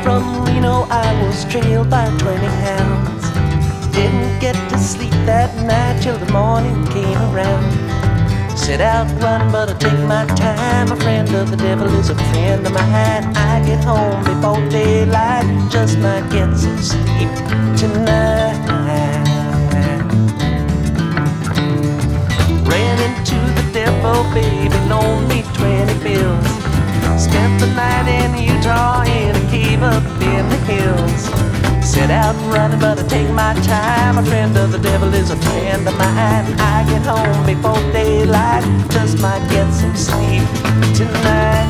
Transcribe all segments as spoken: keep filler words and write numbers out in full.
from Reno, I was trailed by twenty hounds. Didn't get to sleep that night till the morning came around. Set out running, but I take my time. A friend of the devil is a friend of mine. I get home before daylight, just might get some sleep tonight. Ran into the devil, baby, loaned me twenty bills. Spent the night in Utah in a cave up in the hills. Set out running, but I take my time. A friend of the devil is a friend of mine. I get home before daylight, just might get some sleep tonight.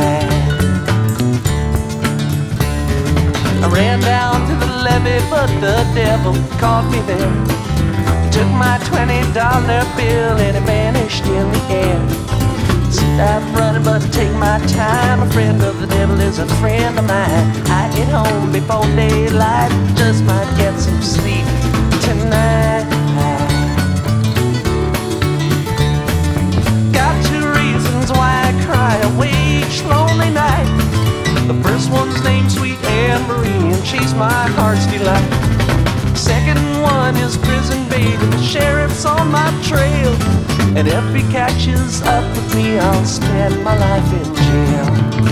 I ran down to the levee, but the devil caught me there. Took my twenty dollar bill and it vanished in the air. Set out running, but I take my time. A friend of the devil is a friend of mine. I get home before daylight, just might get some sleep tonight. Got two reasons why I cry away each lonely night. The first one's named Sweet Anne Marie, and she's my heart's delight. Second one is prison baby, the sheriff's on my trail. And if he catches up with me, I'll spend my life in jail.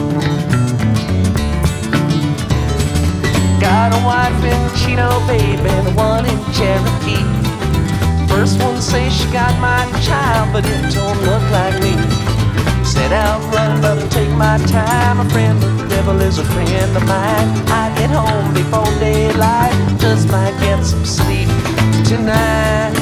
Got a wife in Chino, baby, and one in Cherokee. First one says she got my child, but it don't look like me. Set out running, but I take my time. A friend of the devil is a friend of mine. I get home before daylight, just might get some sleep tonight.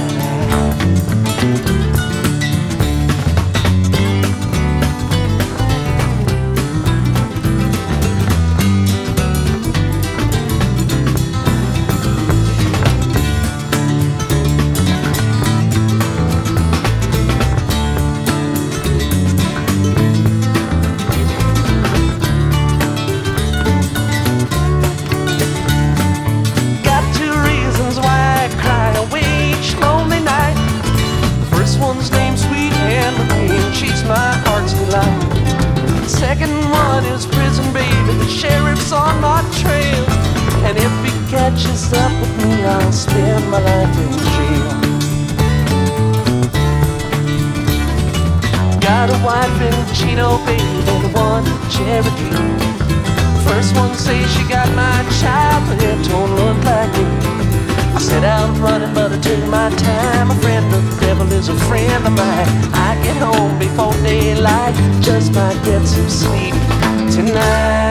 Second one is prison baby, the sheriff's on my trail. And if he catches up with me, I'll spend my life in jail. Got a wife in Chino, baby, and one in Cherokee. First one says she got my child, but it don't look like me. I set out running, but I took my time. A friend of the devil is a friend of mine. I get home before daylight, just might get some sleep tonight.